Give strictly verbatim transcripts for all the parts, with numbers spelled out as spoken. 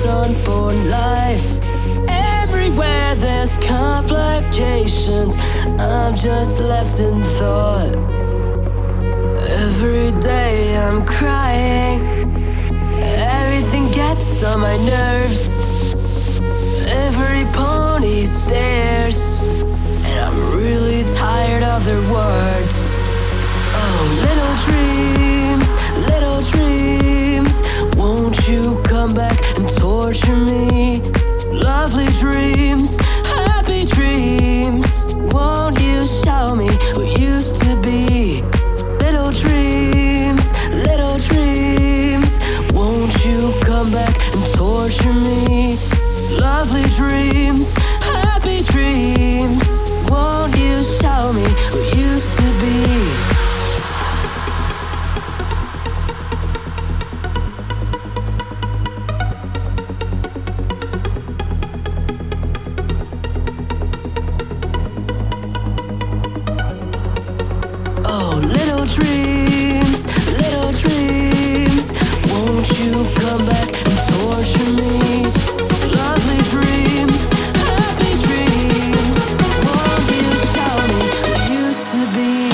its unborn life. Everywhere there's complications, I'm just left in thought. Every day I'm crying, everything gets on my nerves. Every pony stares, and I'm really tired of their words. Oh, little dreams, little dreams, won't you come back and torture me? Lovely dreams, happy dreams, won't you show me who used to be? Little dreams, little dreams, won't you come back and torture me? Lovely dreams, happy dreams, won't you show me who used to be? Oh, little dreams, little dreams, won't you come back and torture me? Lovely dreams, happy dreams, won't you show me who used to be?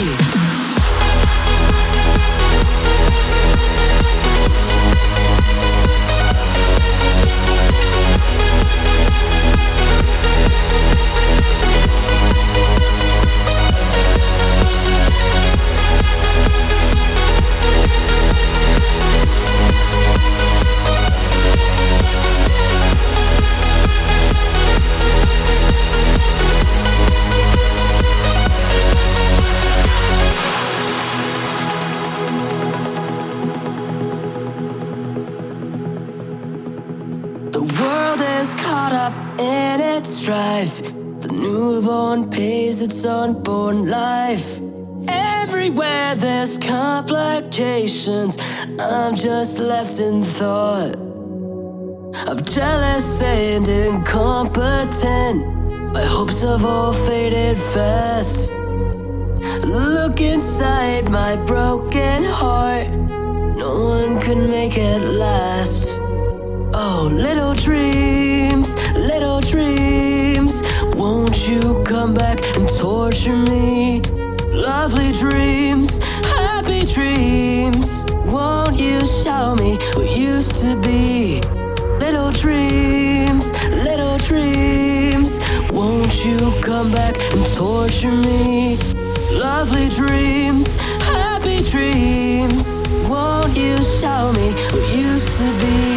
The world is caught up in its strife. The newborn pays its unborn life. Everywhere there's complications, I'm just left in thought. I'm jealous and incompetent, my hopes have all faded fast. Look inside my broken heart, no one could make it last. Oh, little dreams, little dreams, won't you come back and torture me? Lovely dreams, happy dreams, won't you show me who used to be? Little dreams, little dreams, won't you come back and torture me? Lovely dreams, happy dreams, won't you show me who used to be?